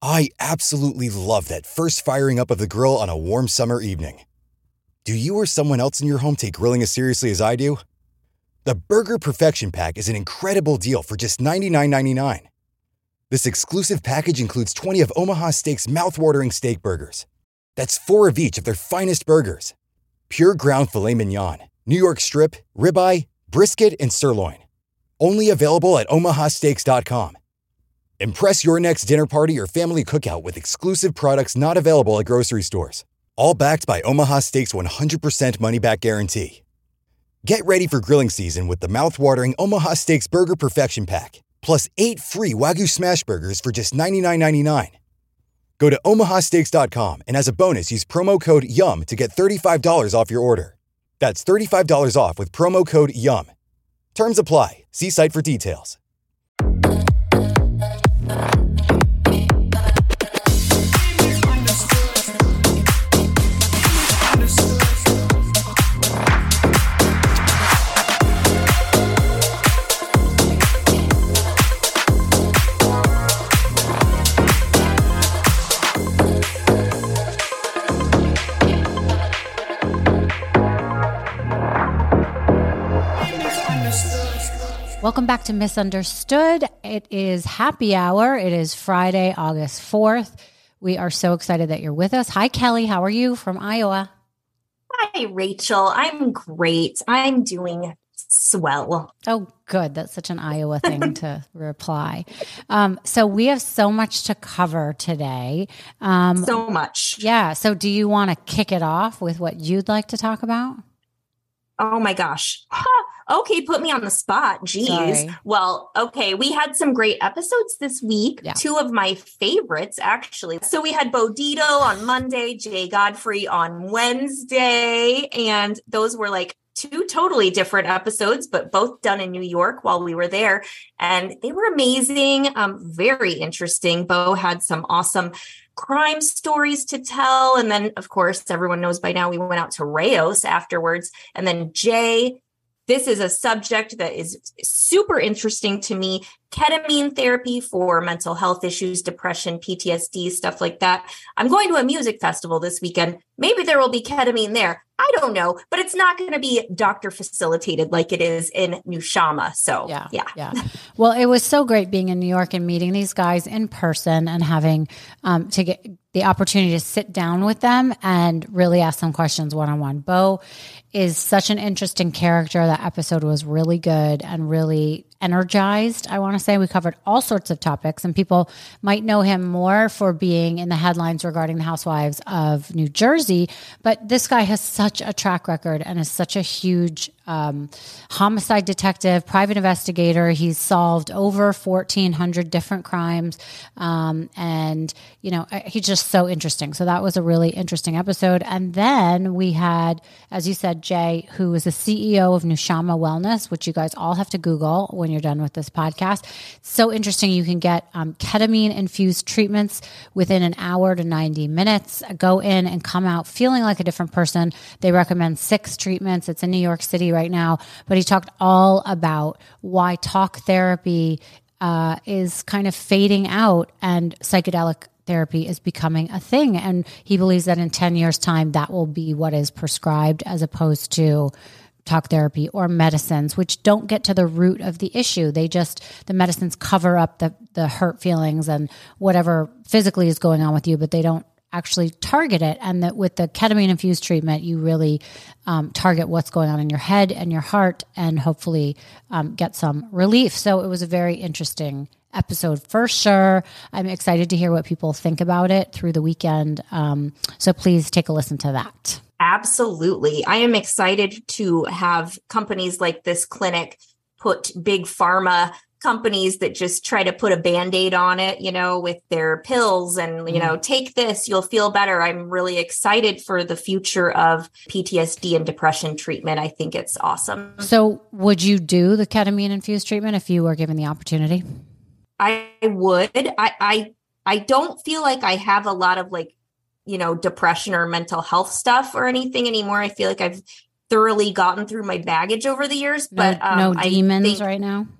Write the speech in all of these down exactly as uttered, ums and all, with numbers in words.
I absolutely love that first firing up of the grill on a warm summer evening. Do you or someone else in your home take grilling as seriously as I do? The Burger Perfection Pack is an incredible deal for just ninety-nine ninety-nine. This exclusive package includes twenty of Omaha Steak's mouthwatering steak burgers. That's four of each of their finest burgers. Pure ground filet mignon, New York strip, ribeye, brisket, and sirloin. Only available at omaha steaks dot com. Impress your next dinner party or family cookout with exclusive products not available at grocery stores. All backed by Omaha Steaks one hundred percent money-back guarantee. Get ready for grilling season with the mouth-watering Omaha Steaks Burger Perfection Pack, plus eight free Wagyu Smash Burgers for just ninety-nine ninety-nine. Go to omaha steaks dot com and as a bonus, use promo code YUM to get thirty-five dollars off your order. That's thirty-five dollars off with promo code YUM. Terms apply. See site for details. Welcome back to Misunderstood. It is happy hour. It is Friday, August fourth. We are so excited that you're with us. Hi, Kelly. How are you from Iowa? Hi, Rachel. I'm great. I'm doing swell. Oh, good. That's such an Iowa thing to reply. Um, so we have so much to cover today. Um, so much. Yeah. So do you want to kick it off with what you'd like to talk about? Oh my gosh. Okay, put me on the spot. Jeez. Sorry. Well, okay, we had some great episodes this week. Yeah. Two of my favorites, actually. So we had Bo Dietl on Monday, Jay Godfrey on Wednesday, and those were like two totally different episodes, but both done in New York while we were there. And they were amazing, um, very interesting. Bo had some awesome crime stories to tell. And then, of course, everyone knows by now we went out to Rayos afterwards. And then Jay, this is a subject that is super interesting to me. Ketamine therapy for mental health issues, depression, P T S D, stuff like that. I'm going to a music festival this weekend. Maybe there will be ketamine there. I don't know, but it's not going to be doctor facilitated like it is in New Shama. So yeah, yeah. yeah. Well, it was so great being in New York and meeting these guys in person and having um, to get the opportunity to sit down with them and really ask them questions one-on-one. Bo is such an interesting character. That episode was really good and really energized. I want to say we covered all sorts of topics, and people might know him more for being in the headlines regarding the Housewives of New Jersey. But this guy has such a track record and is such a huge um, homicide detective, private investigator. He's solved over fourteen hundred different crimes. Um, and, you know, he's just so interesting. So that was a really interesting episode. And then we had, as you said, Jay, who is the C E O of New Shama Wellness, which you guys all have to Google when you're done with this podcast. So interesting. You can get um, ketamine infused treatments within an hour to ninety minutes. Go in and come out feeling like a different person. They recommend six treatments. It's in New York City right now, but he talked all about why talk therapy uh, is kind of fading out and psychedelic therapy is becoming a thing. And he believes that in ten years time, that will be what is prescribed as opposed to talk therapy or medicines, which don't get to the root of the issue. They just, the medicines cover up the, the hurt feelings and whatever physically is going on with you, but they don't actually target it. And that with the ketamine infused treatment, you really um, target what's going on in your head and your heart and hopefully um, get some relief. So it was a very interesting episode for sure. I'm excited to hear what people think about it through the weekend. Um, so please take a listen to that. Absolutely. I am excited to have companies like this clinic put big pharma companies that just try to put a Band-Aid on it, you know, with their pills and, you know, take this, you'll feel better. I'm really excited for the future of P T S D and depression treatment. I think it's awesome. So would you do the ketamine infused treatment if you were given the opportunity? I would. I, I, I don't feel like I have a lot of like, you know, depression or mental health stuff or anything anymore. I feel like I've thoroughly gotten through my baggage over the years, No, but um, no I demons think, right now.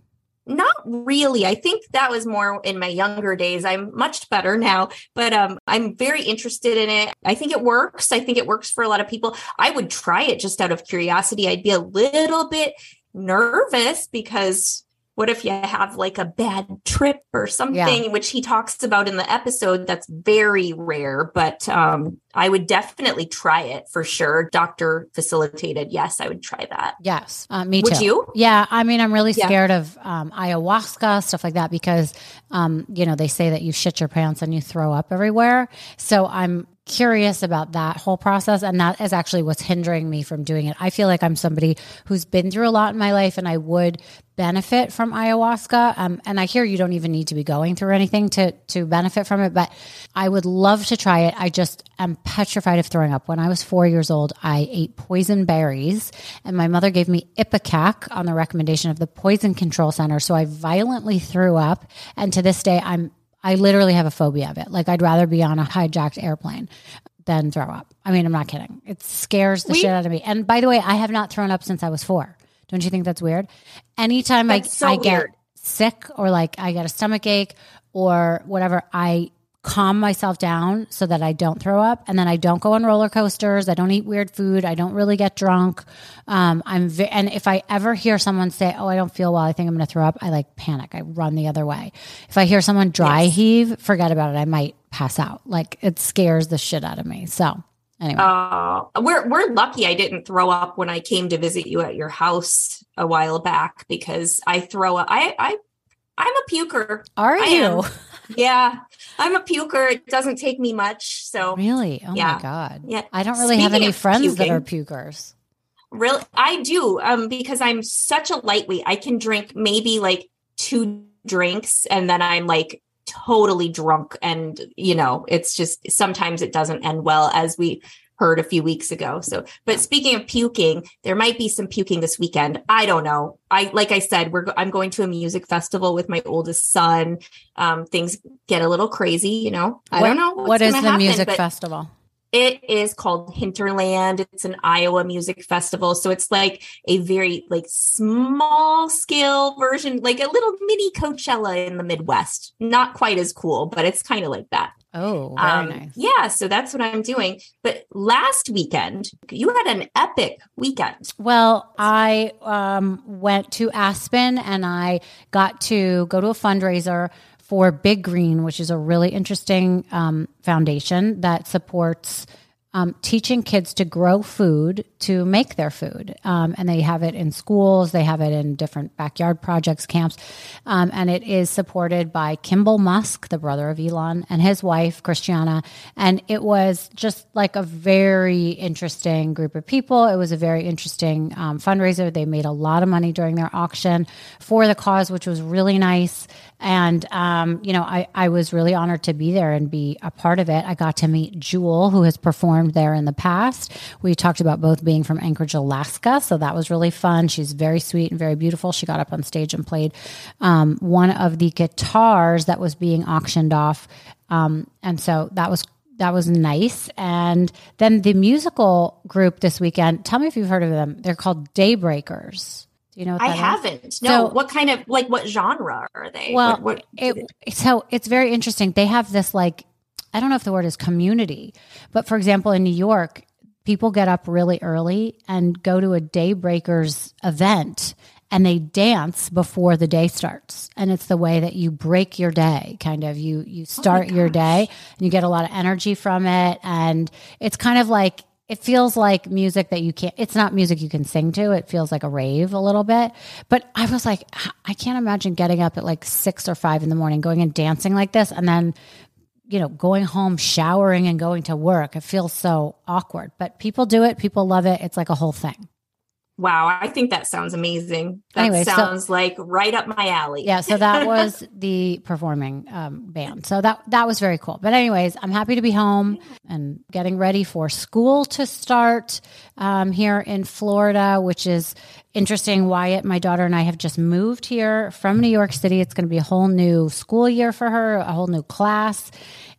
Not really. I think that was more in my younger days. I'm much better now, but um, I'm very interested in it. I think it works. I think it works for a lot of people. I would try it just out of curiosity. I'd be a little bit nervous because what if you have like a bad trip or something, yeah. which he talks about in the episode? That's very rare, but um, I would definitely try it for sure. Doctor facilitated. Yes, I would try that. Yes, uh, me would too. You? Yeah, I mean, I'm really scared yeah. of um, ayahuasca, stuff like that, because, um, you know, they say that you shit your pants and you throw up everywhere. So I'm curious about that whole process. And that is actually what's hindering me from doing it. I feel like I'm somebody who's been through a lot in my life and I would benefit from ayahuasca. Um, and I hear you don't even need to be going through anything to, to benefit from it, but I would love to try it. I just am petrified of throwing up. When I was four years old, I ate poison berries and my mother gave me Ipecac on the recommendation of the Poison Control Center. So I violently threw up. And to this day, I'm I literally have a phobia of it. Like I'd rather be on a hijacked airplane than throw up. I mean, I'm not kidding. It scares the we, shit out of me. And by the way, I have not thrown up since I was four. Don't you think that's weird? Anytime that's I, so I get sick or like I get a stomach ache or whatever, I calm myself down so that I don't throw up. And then I don't go on roller coasters. I don't eat weird food. I don't really get drunk. Um, I'm ve- and if I ever hear someone say, oh, I don't feel well, I think I'm going to throw up, I like panic. I run the other way. If I hear someone dry yes. heave, forget about it. I might pass out. Like it scares the shit out of me. So anyway. Uh, we're, we're lucky I didn't throw up when I came to visit you at your house a while back because I throw up. I, I, I'm a puker. Are I you? Am. Yeah, I'm a puker. It doesn't take me much. So really, oh yeah. my God. Yeah. I don't really Speaking have any friends puking, that are pukers. Really, I do. Um, because I'm such a lightweight. I can drink maybe like two drinks, and then I'm like totally drunk. And you know, it's just sometimes it doesn't end well, as we heard a few weeks ago. So, but speaking of puking, there might be some puking this weekend. I don't know. I, like I said, we're, I'm going to a music festival with my oldest son. Um, things get a little crazy, you know, I what, don't know. What is the happen, music festival? It is called Hinterland. It's an Iowa music festival. So it's like a very like small scale version, like a little mini Coachella in the Midwest. Not quite as cool, but it's kind of like that. Oh, very um, nice. Yeah, so that's what I'm doing. But last weekend, you had an epic weekend. Well, I um, went to Aspen and I got to go to a fundraiser for Big Green, which is a really interesting um, foundation that supports um, teaching kids to grow food, to make their food. Um, and they have it in schools. They have it in different backyard projects, camps. Um, and it is supported by Kimball Musk, the brother of Elon, and his wife, Christiana. And it was just like a very interesting group of people. It was a very interesting um, fundraiser. They made a lot of money during their auction for the cause, which was really nice. And, um, you know, I, I was really honored to be there and be a part of it. I got to meet Jewel, who has performed there in the past. We talked about both being from Anchorage, Alaska. So that was really fun. She's very sweet and very beautiful. She got up on stage and played um, one of the guitars that was being auctioned off. Um, and so that was that was nice. And then the musical group this weekend, tell me if you've heard of them. They're called Daybreakers. Do you know what I that haven't. is? No. So, what kind of, like, what genre are they? Well, what, what, it, so it's very interesting. They have this, like, I don't know if the word is community, but for example, in New York, people get up really early and go to a Daybreakers event and they dance before the day starts. And it's the way that you break your day, kind of. You, you start oh your day and you get a lot of energy from it. And it's kind of like, it feels like music that you can't, it's not music you can sing to. It feels like a rave a little bit. But I was like, I can't imagine getting up at like six or five in the morning, going and dancing like this. And then, you know, going home, showering and going to work. It feels so awkward, but people do it. People love it. It's like a whole thing. Wow. I think that sounds amazing. That anyway, sounds so, like right up my alley. Yeah. So that was the performing um, band. So that, that was very cool. But anyways, I'm happy to be home and getting ready for school to start um, here in Florida, which is interesting. Wyatt, my daughter, and I have just moved here from New York City. It's going to be a whole new school year for her, a whole new class.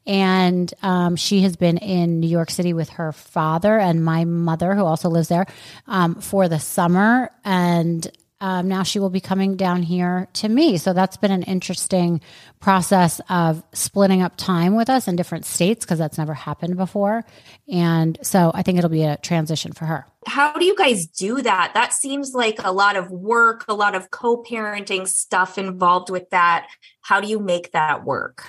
And um, she has been in New York City with her father and my mother, who also lives there, um, for the summer. And um, now she will be coming down here to me. So that's been an interesting process of splitting up time with us in different states because that's never happened before. And so I think it'll be a transition for her. How do you guys do that? That seems like a lot of work, a lot of co-parenting stuff involved with that. How do you make that work?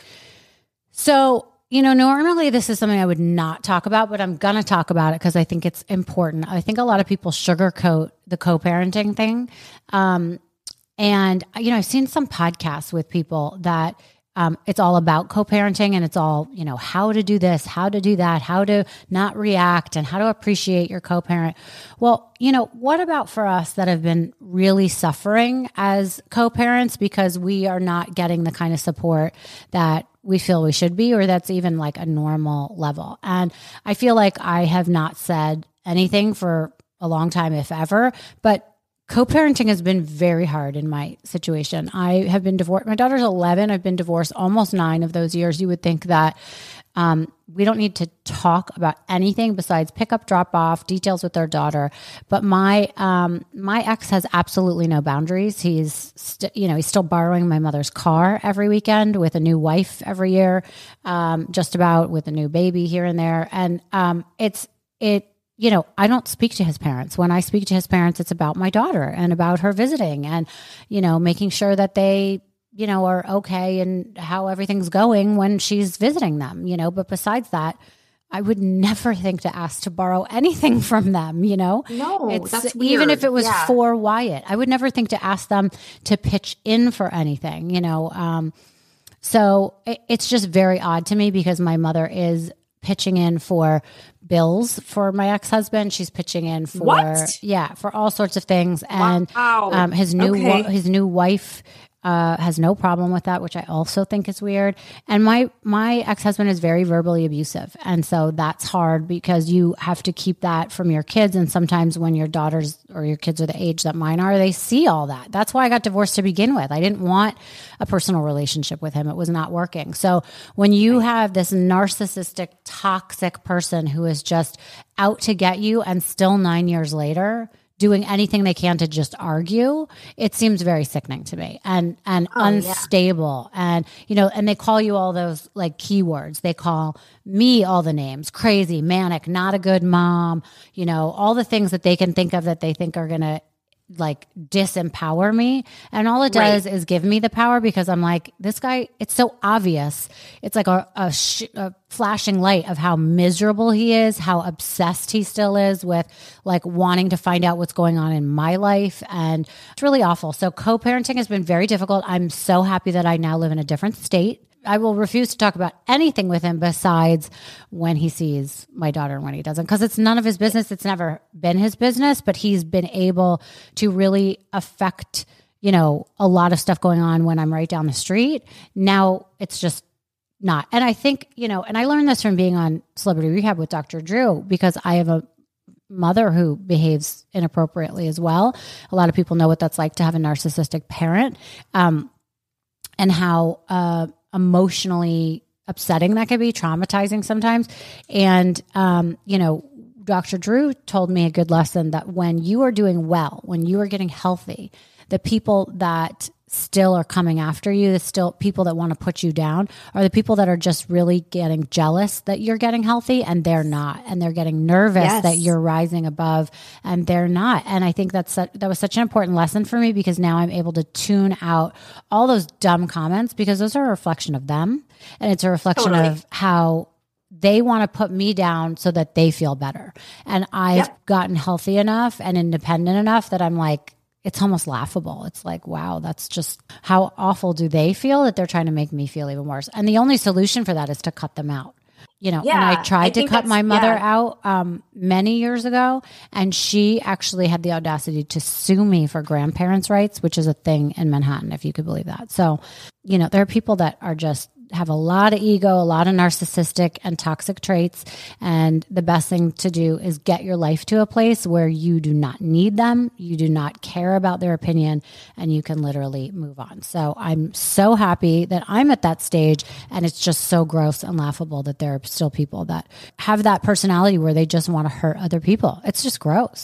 So, you know, normally this is something I would not talk about, but I'm going to talk about it because I think it's important. I think a lot of people sugarcoat the co-parenting thing. Um, and, you know, I've seen some podcasts with people that um, it's all about co-parenting and it's all, you know, how to do this, how to do that, how to not react and how to appreciate your co-parent. Well, you know, what about for us that have been really suffering as co-parents because we are not getting the kind of support that we feel we should be, or that's even like a normal level. And I feel like I have not said anything for a long time, if ever, but co-parenting has been very hard in my situation. I have been divorced. My daughter's eleven. I've been divorced almost nine of those years. You would think that um, we don't need to talk about anything besides pick up, drop off, details with our daughter. But my um, my ex has absolutely no boundaries. He's st- you know he's still borrowing my mother's car every weekend with a new wife every year, um, just about with a new baby here and there. And um, it's it. You know, I don't speak to his parents. When I speak to his parents, it's about my daughter and about her visiting and, you know, making sure that they, you know, are okay and how everything's going when she's visiting them, you know. But besides that, I would never think to ask to borrow anything from them, you know. No, it's, that's weird. Even if it was yeah. for Wyatt, I would never think to ask them to pitch in for anything, you know. Um, so it, it's just very odd to me because my mother is pitching in for bills for my ex-husband. She's pitching in for, what? yeah, for all sorts of things. And wow. um, his new, okay. his new wife uh, has no problem with that, which I also think is weird. And my, my ex-husband is very verbally abusive. And so that's hard because you have to keep that from your kids. And sometimes when your daughters or your kids are the age that mine are, they see all that. That's why I got divorced to begin with. I didn't want a personal relationship with him. It was not working. So when you have this narcissistic, toxic person who is just out to get you and still nine years later doing anything they can to just argue, it seems very sickening to me and, and oh, unstable. Yeah. And, you know, and they call you all those like keywords. They call me all the names, crazy, manic, not a good mom, you know, all the things that they can think of that they think are going to like disempower me. And all it does right. is give me the power because I'm like, this guy, it's so obvious. It's like a, a, sh- a flashing light of how miserable he is, how obsessed he still is with like wanting to find out what's going on in my life. And it's really awful. So co-parenting has been very difficult. I'm so happy that I now live in a different state. I will refuse to talk about anything with him besides when he sees my daughter and when he doesn't, because it's none of his business. It's never been his business, but he's been able to really affect, you know, a lot of stuff going on when I'm right down the street. Now it's just not. And I think, you know, and I learned this from being on Celebrity Rehab with Doctor Drew, because I have a mother who behaves inappropriately as well. A lot of people know what that's like to have a narcissistic parent, um, and how, uh, emotionally upsetting that can be, traumatizing sometimes. And, um, you know, Doctor Drew told me a good lesson that when you are doing well, when you are getting healthy, the people that still are coming after you, the still people that want to put you down are the people that are just really getting jealous that you're getting healthy and they're not, and they're getting nervous yes. that you're rising above and they're not. And I think that's that was such an important lesson for me, because now I'm able to tune out all those dumb comments, because those are a reflection of them, and it's a reflection totally. of how they want to put me down so that they feel better. And I've yep. gotten healthy enough and independent enough that I'm like, it's almost laughable. It's like, wow, that's just how awful do they feel that they're trying to make me feel even worse. And the only solution for that is to cut them out. You know, yeah, and I tried I to cut my mother yeah. out um, many years ago, and she actually had the audacity to sue me for grandparents' rights, which is a thing in Manhattan, if you could believe that. So, you know, there are people that are just have a lot of ego, a lot of narcissistic and toxic traits. And the best thing to do is get your life to a place where you do not need them. You do not care about their opinion, and you can literally move on. So I'm so happy that I'm at that stage, and it's just so gross and laughable that there are still people that have that personality where they just want to hurt other people. It's just gross.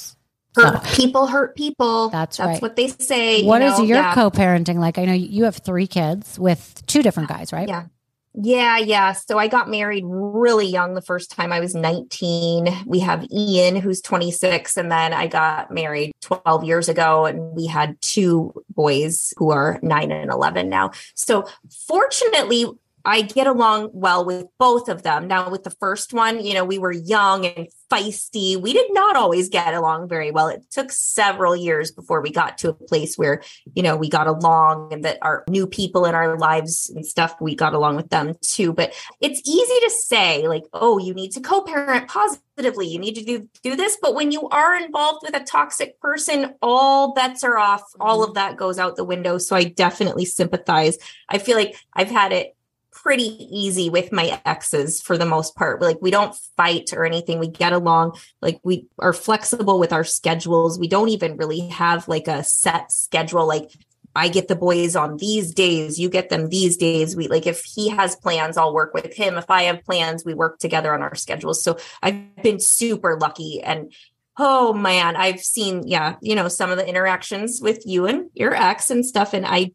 Hurt So, people hurt people. That's That's right. what they say. what you is know? your Yeah. co-parenting like? I know you have three kids with two different guys, right? Yeah. Yeah, yeah. So I got married really young the first time. I was nineteen. We have Ian, who's twenty-six. And then I got married twelve years ago, and we had two boys who are nine and eleven now. So fortunately, I get along well with both of them. Now, with the first one, you know, we were young and feisty. We did not always get along very well. It took several years before we got to a place where, you know, we got along, and that our new people in our lives and stuff, we got along with them too. But it's easy to say, like, oh, you need to co-parent positively. You need to do, do this. But when you are involved with a toxic person, all bets are off. All of that goes out the window. So I definitely sympathize. I feel like I've had it pretty easy with my exes for the most part. Like, we don't fight or anything. We get along. Like, we are flexible with our schedules. We don't even really have like a set schedule. Like, I get the boys on these days, you get them these days. We like, if he has plans, I'll work with him. If I have plans, we work together on our schedules. So I've been super lucky. And oh man, I've seen, yeah, you know, some of the interactions with you and your ex and stuff. And I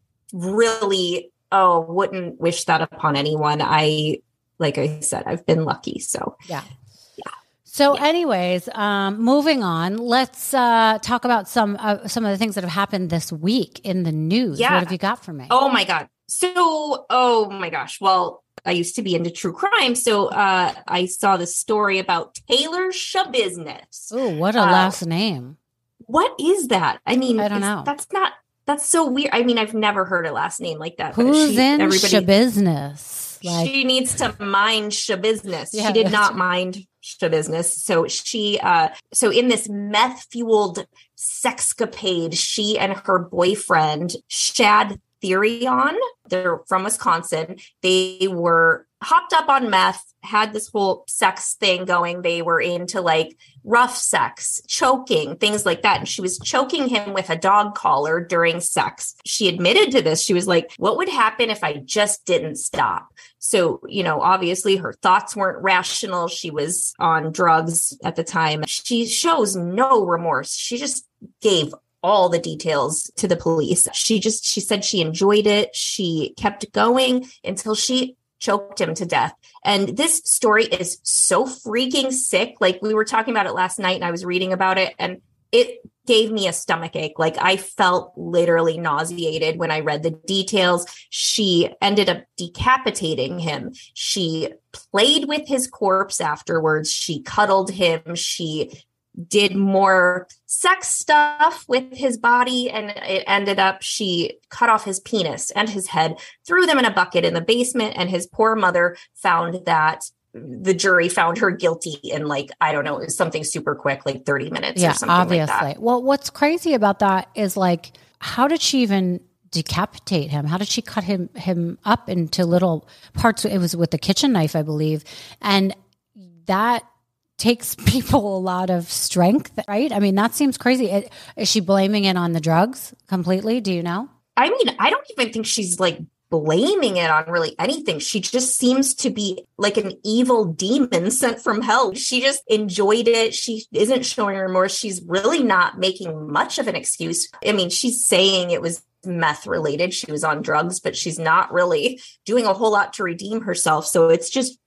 really Oh, wouldn't wish that upon anyone. I, like I said, I've been lucky. So, Yeah. yeah. So Yeah. anyways, um, moving on, let's uh, talk about some uh, some of the things that have happened this week in the news. Yeah. What have you got for me? Oh my God. So, oh my gosh. Well, I used to be into true crime. So uh, I saw the story about Taylor Schabusiness. Ooh, what a uh, last name. What is that? I mean, I don't is- know. That's not, that's so weird. I mean, I've never heard a last name like that. but Who's she- in everybody- Shabusiness? Like, she needs to mind Shabusiness. Yeah, she did that's not right. mind Shabusiness. So she, uh, so in this meth fueled sexcapade, she and her boyfriend, Shad Therion, they're from Wisconsin. They were hopped up on meth, had this whole sex thing going. They were into like rough sex, choking, things like that. And she was choking him with a dog collar during sex. She admitted to this. She was like, what would happen if I just didn't stop? So, you know, obviously her thoughts weren't rational. She was on drugs at the time. She shows no remorse. She just gave all the details to the police. She just, she said she enjoyed it. She kept going until she choked him to death. And this story is so freaking sick. Like, we were talking about it last night and I was reading about it, and it gave me a stomach ache. Like, I felt literally nauseated when I read the details. She ended up decapitating him. She played with his corpse afterwards. She cuddled him. She did more sex stuff with his body, and it ended up she cut off his penis and his head, threw them in a bucket in the basement, and his poor mother found that the jury found her guilty in, like, I don't know, it was something super quick, like thirty minutes yeah, or something obviously. like that. Well, what's crazy about that is, like, how did she even decapitate him? How did she cut him him up into little parts? It was with the kitchen knife, I believe, and that takes people a lot of strength, right? I mean, that seems crazy. Is is she blaming it on the drugs completely? Do you know? I mean, I don't even think she's like blaming it on really anything. She just seems to be like an evil demon sent from hell. She just enjoyed it. She isn't showing remorse. She's really not making much of an excuse. I mean, she's saying it was meth related. She was on drugs, but she's not really doing a whole lot to redeem herself. So it's just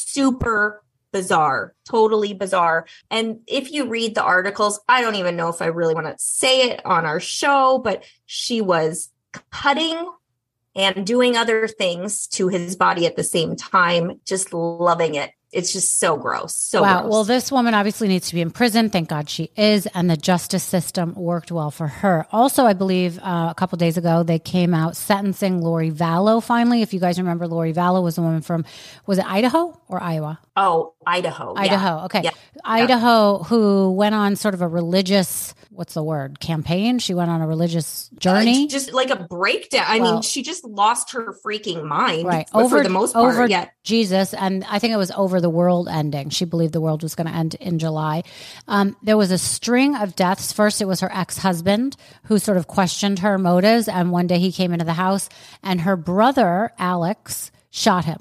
super bizarre, totally bizarre. And if you read the articles, I don't even know if I really want to say it on our show, but she was cutting and doing other things to his body at the same time, just loving it. It's just so gross. So wow. gross. Well, this woman obviously needs to be in prison. Thank God she is. And the justice system worked well for her. Also, I believe uh, a couple days ago, they came out sentencing Lori Vallow finally. If you guys remember, Lori Vallow was a woman from, was it Idaho or Iowa? Oh, Idaho. Idaho. Yeah. Okay. Yeah. Idaho, who went on sort of a religious, what's the word, campaign? She went on a religious journey. Uh, just like a breakdown. I Well, mean, she just lost her freaking mind. Right. But Over for the most part, over yeah. Jesus. And I think it was over the world ending. She believed the world was going to end in July. Um, there was a string of deaths. First, it was her ex-husband who sort of questioned her motives. And one day he came into the house and her brother, Alex, shot him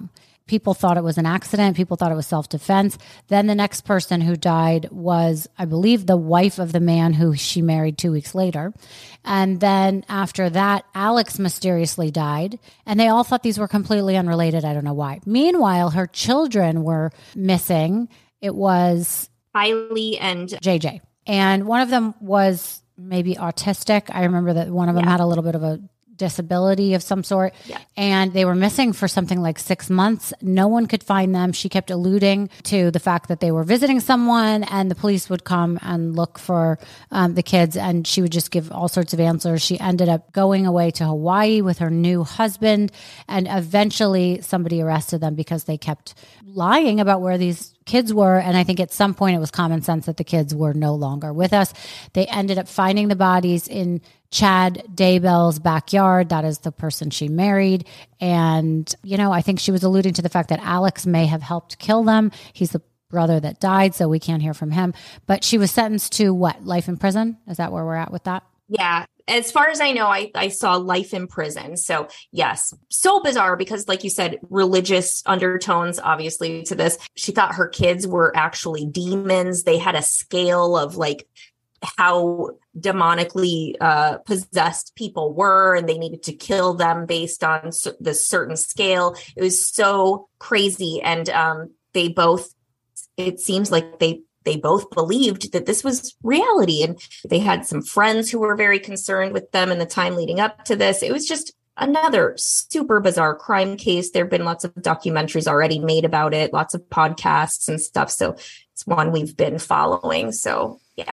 People thought it was an accident. People thought it was self-defense. Then the next person who died was, I believe, the wife of the man who she married two weeks later. And then after that, Alex mysteriously died. And they all thought these were completely unrelated. I don't know why. Meanwhile, her children were missing. It was Kylie and J J. And one of them was maybe autistic. I remember that one of them yeah. had a little bit of a disability of some sort. Yeah. And they were missing for something like six months. No one could find them. She kept alluding to the fact that they were visiting someone and the police would come and look for um, the kids, and she would just give all sorts of answers. She ended up going away to Hawaii with her new husband, and eventually somebody arrested them because they kept lying about where these kids were. And I think at some point it was common sense that the kids were no longer with us. They ended up finding the bodies in Chad Daybell's backyard. That is the person she married. And, you know, I think she was alluding to the fact that Alex may have helped kill them. He's the brother that died, so we can't hear from him. But she was sentenced to what? Life in prison? Is that where we're at with that? Yeah. As far as I know, I, I saw life in prison. So yes, so bizarre because like you said, religious undertones, obviously to this. She thought her kids were actually demons. They had a scale of like how demonically uh, possessed people were, and they needed to kill them based on c- the certain scale. It was so crazy. And um, they both, it seems like they They both believed that this was reality, and they had some friends who were very concerned with them in the time leading up to this. It was just another super bizarre crime case. There have been lots of documentaries already made about it, lots of podcasts and stuff. So it's one we've been following. So yeah.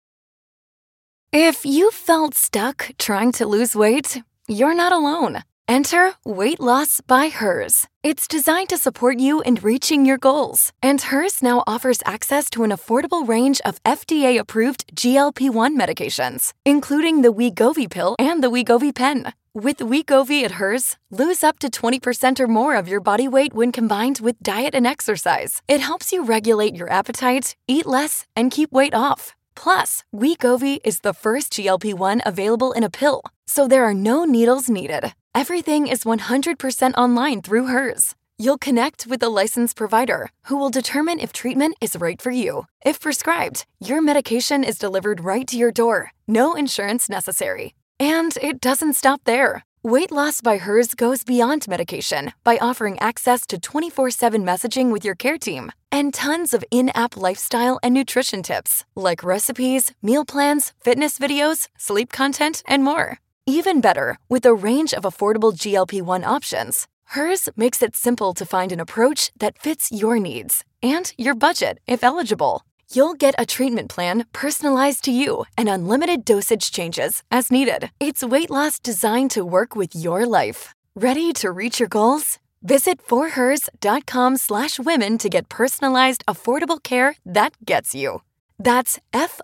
If you felt stuck trying to lose weight, you're not alone. Enter Weight Loss by Hers. It's designed to support you in reaching your goals. And Hers now offers access to an affordable range of F D A-approved G L P one medications, including the Wegovy pill and the Wegovy pen. With Wegovy at Hers, lose up to twenty percent or more of your body weight when combined with diet and exercise. It helps you regulate your appetite, eat less, and keep weight off. Plus, Wegovy is the first G L P one available in a pill, so there are no needles needed. Everything is one hundred percent online through Hers. You'll connect with a licensed provider who will determine if treatment is right for you. If prescribed, your medication is delivered right to your door. No insurance necessary. And it doesn't stop there. Weight Loss by Hers goes beyond medication by offering access to twenty-four seven messaging with your care team and tons of in-app lifestyle and nutrition tips like recipes, meal plans, fitness videos, sleep content, and more. Even better, with a range of affordable G L P one options, Hers makes it simple to find an approach that fits your needs and your budget if eligible. You'll get a treatment plan personalized to you and unlimited dosage changes as needed. It's weight loss designed to work with your life. Ready to reach your goals? Visit forhers.com slash women to get personalized, affordable care that gets you. That's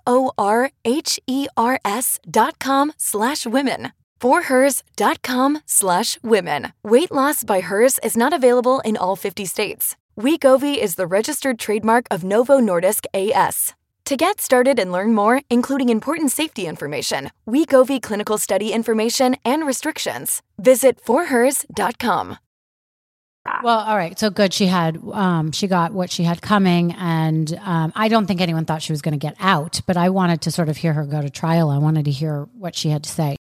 F-O-R-H-E-R-S dot com slash women. forhers.com slash women. Weight Loss by Hers is not available in all fifty states. Wegovy is the registered trademark of Novo Nordisk A S. To get started and learn more, including important safety information, Wegovy clinical study information, and restrictions, visit forhers dot com. Well, all right. So good. She had, um, she got what she had coming. And um, I don't think anyone thought she was going to get out, but I wanted to sort of hear her go to trial. I wanted to hear what she had to say.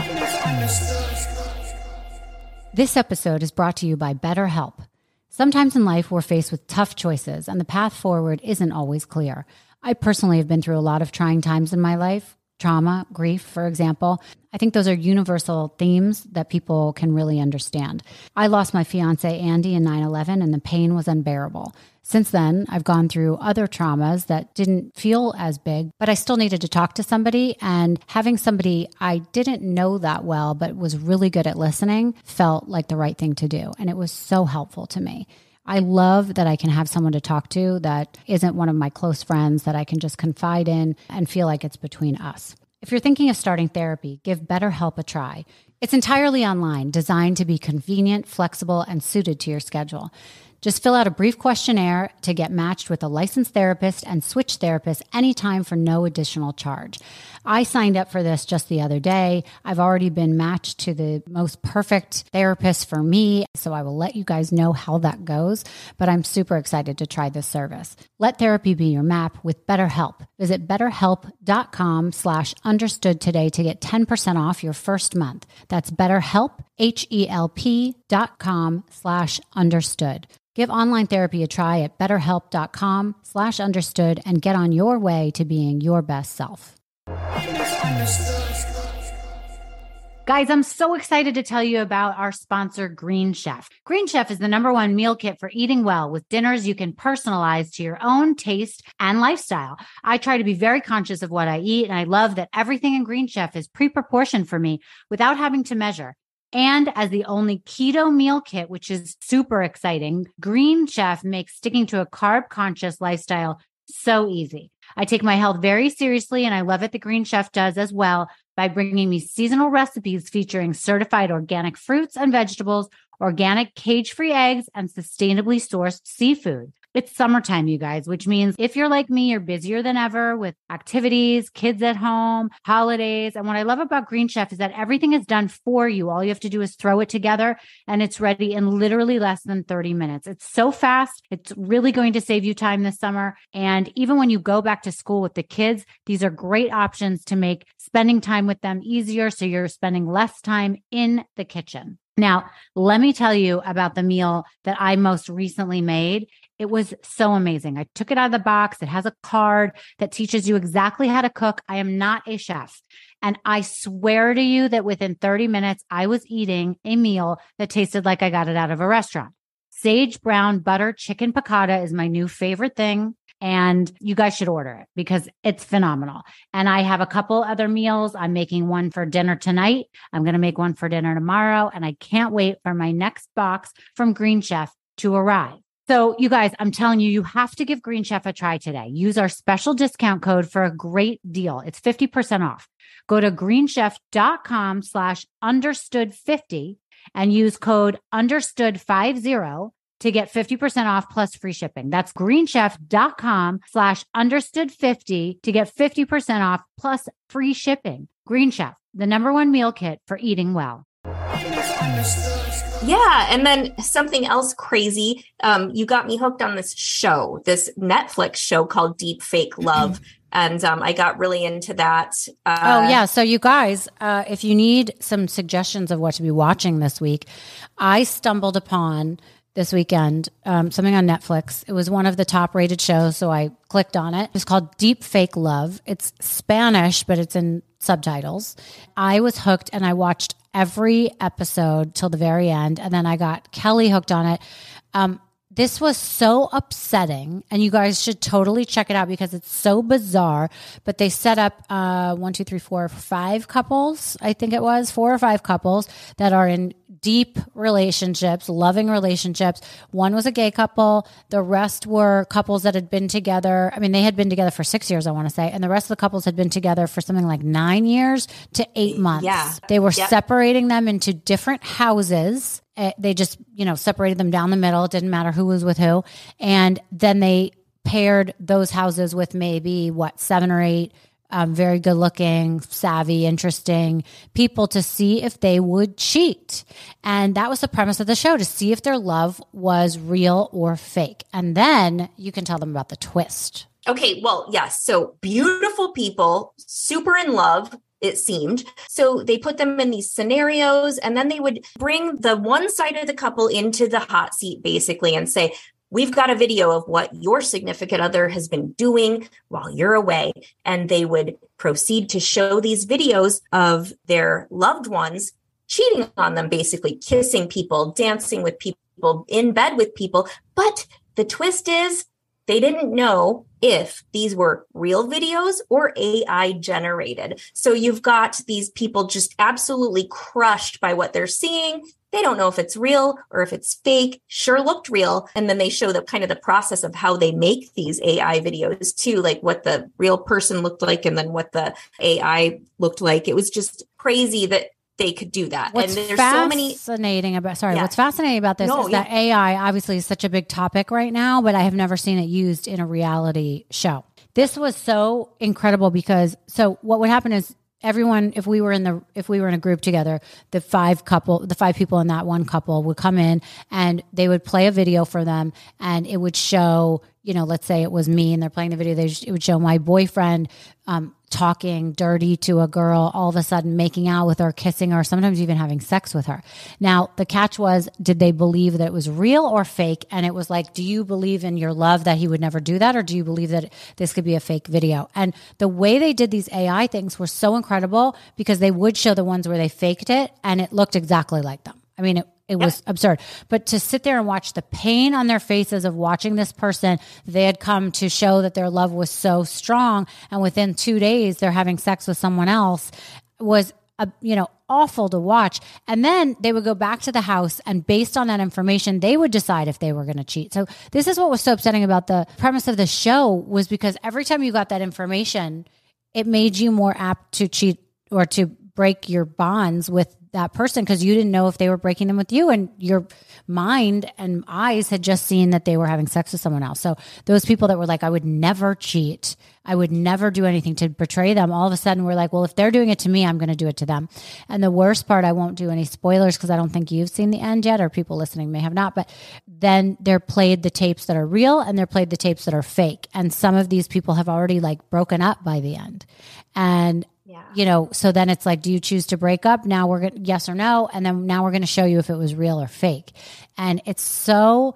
This episode is brought to you by BetterHelp. Sometimes in life, we're faced with tough choices, and the path forward isn't always clear. I personally have been through a lot of trying times in my life, trauma, grief, for example. I think those are universal themes that people can really understand. I lost my fiance, Andy, in nine eleven, and the pain was unbearable. Since then, I've gone through other traumas that didn't feel as big, but I still needed to talk to somebody, and having somebody I didn't know that well, but was really good at listening, felt like the right thing to do. And it was so helpful to me. I love that I can have someone to talk to that isn't one of my close friends that I can just confide in and feel like it's between us. If you're thinking of starting therapy, give BetterHelp a try. It's entirely online, designed to be convenient, flexible, and suited to your schedule. Just fill out a brief questionnaire to get matched with a licensed therapist and switch therapists anytime for no additional charge. I signed up for this just the other day. I've already been matched to the most perfect therapist for me, so I will let you guys know how that goes, but I'm super excited to try this service. Let therapy be your map with BetterHelp. Visit betterhelp.com slash understood today to get ten percent off your first month. That's BetterHelp, H-E-L-P dot com slash understood. Give online therapy a try at betterhelp.com slash understood and get on your way to being your best self. Guys, I'm so excited to tell you about our sponsor, Green Chef. Green Chef is the number one meal kit for eating well with dinners you can personalize to your own taste and lifestyle. I try to be very conscious of what I eat, and I love that everything in Green Chef is pre-proportioned for me without having to measure. And as the only keto meal kit, which is super exciting, Green Chef makes sticking to a carb-conscious lifestyle so easy. I take my health very seriously, and I love it the Green Chef does as well by bringing me seasonal recipes featuring certified organic fruits and vegetables, organic cage-free eggs, and sustainably sourced seafood. It's summertime, you guys, which means if you're like me, you're busier than ever with activities, kids at home, holidays. And what I love about Green Chef is that everything is done for you. All you have to do is throw it together and it's ready in literally less than thirty minutes. It's so fast. It's really going to save you time this summer. And even when you go back to school with the kids, these are great options to make spending time with them easier. So you're spending less time in the kitchen. Now, let me tell you about the meal that I most recently made. It was so amazing. I took it out of the box. It has a card that teaches you exactly how to cook. I am not a chef. And I swear to you that within thirty minutes, I was eating a meal that tasted like I got it out of a restaurant. Sage brown butter chicken piccata is my new favorite thing. And you guys should order it because it's phenomenal. And I have a couple other meals. I'm making one for dinner tonight. I'm going to make one for dinner tomorrow. And I can't wait for my next box from Green Chef to arrive. So you guys, I'm telling you, you have to give Green Chef a try today. Use our special discount code for a great deal. It's fifty percent off. Go to greenchef.com slash understood 50 and use code understood 50 to get fifty percent off plus free shipping. That's greenchef.com slash understood 50 to get fifty percent off plus free shipping. Green Chef, the number one meal kit for eating well. Yeah. And then something else crazy. Um, you got me hooked on this show, this Netflix show called Deep Fake Love. And um, I got really into that. Uh, oh, yeah. So you guys, uh, if you need some suggestions of what to be watching this week, I stumbled upon this weekend um, something on Netflix. It was one of the top rated shows, so I clicked on it. It's called Deep Fake Love. It's Spanish, but it's in subtitles. I was hooked and I watched every episode till the very end. And then I got Kelly hooked on it. Um, This was so upsetting, and you guys should totally check it out because it's so bizarre. But they set up uh, one, two, three, four, five couples, I think it was, four or five couples that are in deep relationships, loving relationships. One was a gay couple. The rest were couples that had been together. I mean, they had been together for six years, I want to say. And the rest of the couples had been together for something like nine years to eight months. Yeah. They were Yep. separating them into different houses. They just, you know, separated them down the middle. It didn't matter who was with who. And then they paired those houses with maybe, what, seven or eight um, very good looking, savvy, interesting people to see if they would cheat. And that was the premise of the show, to see if their love was real or fake. And then you can tell them about the twist. Okay, well, yes. So beautiful people, super in love, it seemed. So they put them in these scenarios, and then they would bring the one side of the couple into the hot seat, basically, and say, we've got a video of what your significant other has been doing while you're away. And they would proceed to show these videos of their loved ones cheating on them, basically kissing people, dancing with people, in bed with people. But the twist is, they didn't know if these were real videos or A I generated. So you've got these people just absolutely crushed by what they're seeing. They don't know if it's real or if it's fake. Sure looked real. And then they show the kind of the process of how they make these A I videos too, like what the real person looked like and then what the A I looked like. It was just crazy that they could do that. What's and there's so many fascinating about sorry, Yeah. what's fascinating about this No, is yeah. that A I obviously is such a big topic right now, but I have never seen it used in a reality show. This was so incredible because so what would happen is everyone, if we were in the if we were in a group together, the five couple, the five people in that one couple would come in and they would play a video for them, and it would show, you know, let's say it was me and they're playing the video, they it would show my boyfriend um, talking dirty to a girl, all of a sudden making out with her, kissing her, sometimes even having sex with her. Now, the catch was, did they believe that it was real or fake? And it was like, do you believe in your love that he would never do that? Or do you believe that this could be a fake video? And the way they did these A I things were so incredible because they would show the ones where they faked it and it looked exactly like them. I mean, it, it Yep. was absurd. But to sit there and watch the pain on their faces of watching this person, they had come to show that their love was so strong, and within two days they're having sex with someone else, was a, you know, awful to watch. And then they would go back to the house, and based on that information, they would decide if they were going to cheat. So this is what was so upsetting about the premise of the show, was because every time you got that information, it made you more apt to cheat or to break your bonds with that person because you didn't know if they were breaking them with you, and your mind and eyes had just seen that they were having sex with someone else. So those people that were like, I would never cheat, I would never do anything to betray them, all of a sudden we're like, well, if they're doing it to me, I'm going to do it to them. And the worst part, I won't do any spoilers because I don't think you've seen the end yet, or people listening may have not, but then they're played the tapes that are real and they're played the tapes that are fake. And some of these people have already like broken up by the end. And Yeah. you know, so then it's like, do you choose to break up? Now we're going to, yes or no. And then now we're going to show you if it was real or fake. And it's so,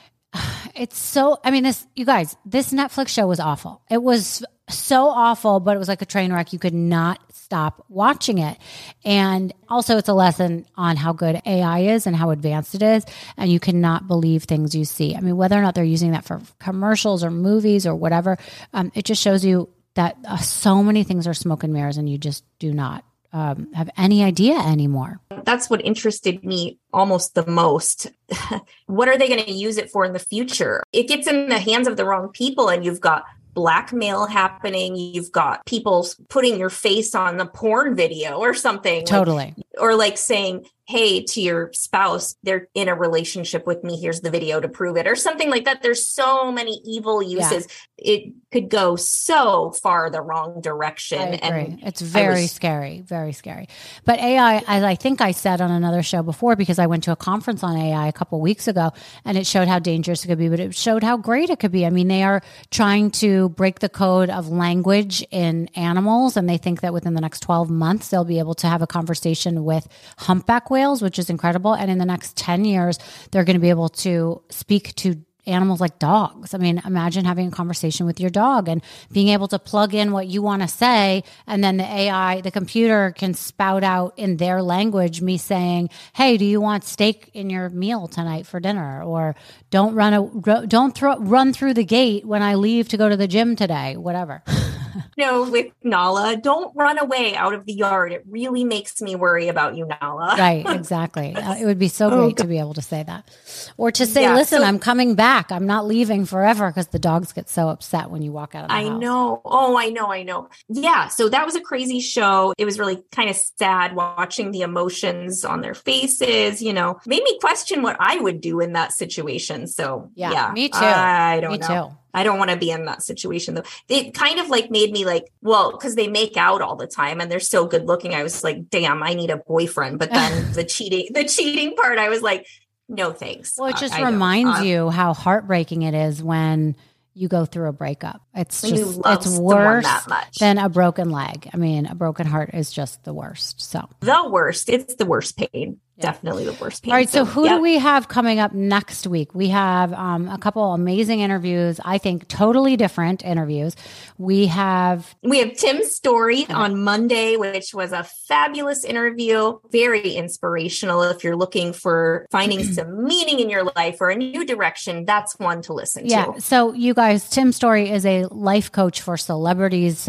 it's so, I mean, this, you guys, this Netflix show was awful. It was so awful, but it was like a train wreck. You could not stop watching it. And also it's a lesson on how good A I is and how advanced it is. And you cannot believe things you see. I mean, whether or not they're using that for commercials or movies or whatever, um, it just shows you that uh, so many things are smoke and mirrors and you just do not um, have any idea anymore. That's what interested me almost the most. What are they going to use it for in the future? It gets in the hands of the wrong people, and you've got blackmail happening. You've got people putting your face on the porn video or something. Totally. Like, or like saying, hey, to your spouse, they're in a relationship with me, here's the video to prove it, or something like that. There's so many evil uses. Yeah. It could go so far the wrong direction. I agree. And it's very was, scary, very scary. But A I, as I think I said on another show before, because I went to a conference on A I a couple of weeks ago, and it showed how dangerous it could be, but it showed how great it could be. I mean, they are trying to break the code of language in animals, and they think that within the next twelve months, they'll be able to have a conversation with humpback whales, which is incredible. And in the next ten years, they're going to be able to speak to animals like dogs. I mean, imagine having a conversation with your dog and being able to plug in what you want to say. And then the A I, the computer can spout out in their language, me saying, hey, do you want steak in your meal tonight for dinner? Or don't run, a, don't throw, run through the gate when I leave to go to the gym today, whatever. You know, with Nala, don't run away out of the yard. It really makes me worry about you, Nala. Right, exactly. Uh, it would be so great oh, to be able to say that. Or to say, yeah, listen, so, I'm coming back. I'm not leaving forever, because the dogs get so upset when you walk out of the I house. know. Oh, I know. I know. Yeah. So that was a crazy show. It was really kind of sad watching the emotions on their faces, you know, made me question what I would do in that situation. So yeah, yeah me too. I don't me know. too. I don't want to be in that situation though. It kind of like made me like, well, because they make out all the time and they're so good looking. I was like, damn, I need a boyfriend. But then the cheating, the cheating part, I was like, no, thanks. Well, it just I, reminds I you how heartbreaking it is when you go through a breakup. It's when just, it's worse that much. than a broken leg. I mean, a broken heart is just the worst. So the worst. It's the worst pain. Yeah. Definitely the worst pain. All right. So, so who yep. do we have coming up next week? We have um, a couple amazing interviews. I think totally different interviews. We have we have Tim Story okay. on Monday, which was a fabulous interview, very inspirational. If you're looking for finding some meaning in your life or a new direction, that's one to listen yeah. to. Yeah. So you guys, Tim Story is a life coach for celebrities such as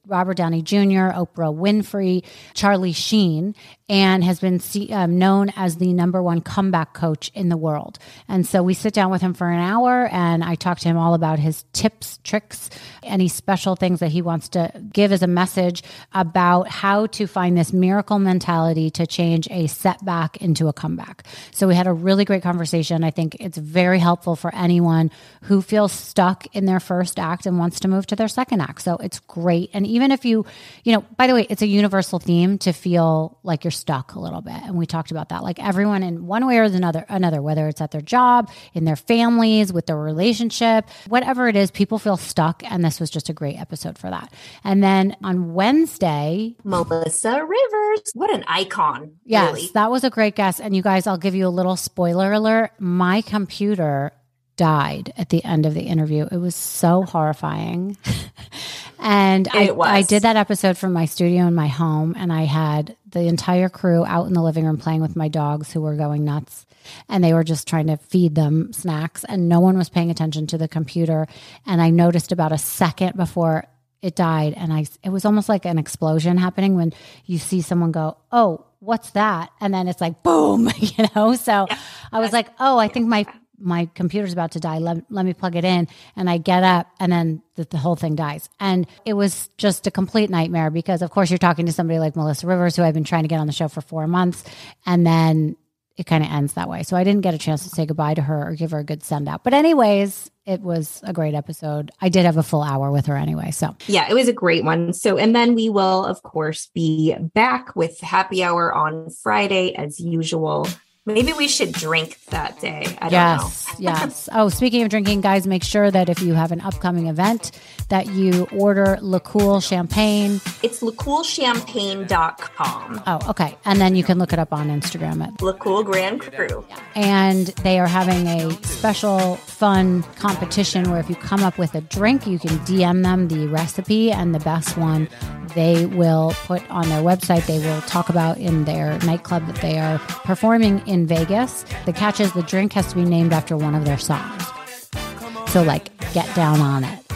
Robert Downey Junior, Oprah Winfrey, Charlie Sheen, and has been see, um, known as the number one comeback coach in the world. And so we sit down with him for an hour and I talk to him all about his tips, tricks, any special things that he wants to give as a message about how to find this miracle mentality to change a setback into a comeback. So we had a really great conversation. I think it's very helpful for anyone who feels stuck in their first act and wants to move to their second act. So it's great. And even if you, you know, by the way, it's a universal theme to feel like you're stuck a little bit. And we talked about that. Like everyone in one way or another, another, whether it's at their job, in their families, with their relationship, whatever it is, people feel stuck. And this was just a great episode for that. And then on Wednesday, Melissa Rivers, what an icon. Yes, really. That was a great guest. And you guys, I'll give you a little spoiler alert. My computer died at the end of the interview. It was so horrifying. And I, I did that episode from my studio in my home, and I had the entire crew out in the living room playing with my dogs who were going nuts, and they were just trying to feed them snacks, and no one was paying attention to the computer. And I noticed about a second before it died, and I it was almost like an explosion happening when you see someone go, oh, what's that? And then it's like, boom, you know? So yeah. I was like, oh, I think my my computer's about to die. Let, let me plug it in. And I get up and then the, the whole thing dies. And it was just a complete nightmare because of course you're talking to somebody like Melissa Rivers, who I've been trying to get on the show for four months. And then it kind of ends that way. So I didn't get a chance to say goodbye to her or give her a good send out. But anyways, it was a great episode. I did have a full hour with her anyway. So yeah, it was a great one. So, and then we will of course be back with happy hour on Friday as usual. Maybe we should drink that day. I don't yes, know. yes. Oh, speaking of drinking, guys, make sure that if you have an upcoming event that you order Le Cool Champagne. It's le cool champagne dot com. Oh, okay. And then you can look it up on Instagram at Le Cool Grand Crew. And they are having a special fun competition where if you come up with a drink, you can D M them the recipe, and the best one they will put on their website. They will talk about in their nightclub that they are performing in in Vegas. The catch is the drink has to be named after one of their songs. So like Get Down on It.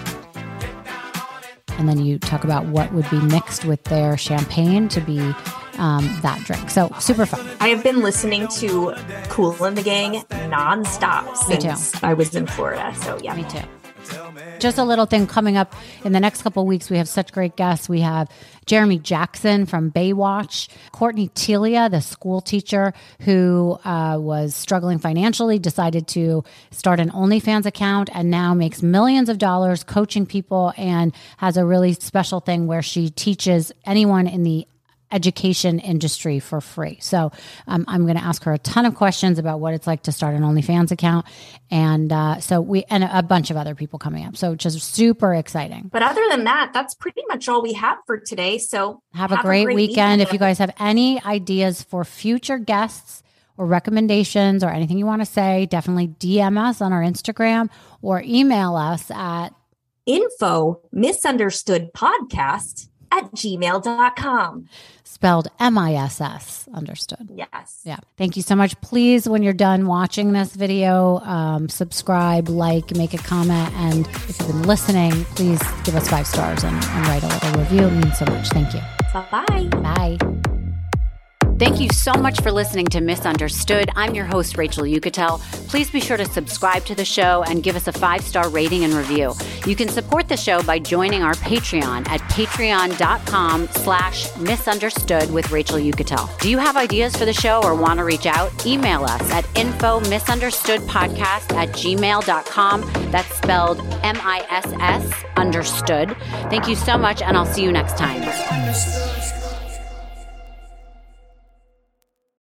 And then you talk about what would be mixed with their champagne to be um, that drink. So super fun. I have been listening to Kool and the Gang nonstop since I was in Florida. So yeah. Me too. Just a little thing coming up in the next couple of weeks. We have such great guests. We have Jeremy Jackson from Baywatch, Courtney Telia, the school teacher who uh, was struggling financially, decided to start an OnlyFans account and now makes millions of dollars coaching people and has a really special thing where she teaches anyone in the education industry for free. So um, I'm going to ask her a ton of questions about what it's like to start an OnlyFans account. And uh, so we, and a bunch of other people coming up. So just super exciting. But other than that, that's pretty much all we have for today. So have, have a, great a great weekend. weekend. If you guys have any ideas for future guests or recommendations or anything you want to say, definitely D M us on our Instagram or email us at info misunderstood podcast at gmail dot com. Spelled M I S S, understood. Yes. Yeah. Thank you so much. Please, when you're done watching this video, um, subscribe, like, make a comment. And if you've been listening, please give us five stars and, and write a little review. It means so much. Thank you. Bye-bye. Bye. Thank you so much for listening to Misunderstood. I'm your host, Rachel Uchitel. Please be sure to subscribe to the show and give us a five-star rating and review. You can support the show by joining our Patreon at patreon.com slash misunderstood with Rachel Uchitel. Do you have ideas for the show or want to reach out? Email us at info misunderstood podcast at gmail dot com. That's spelled M I S S understood. Thank you so much, and I'll see you next time.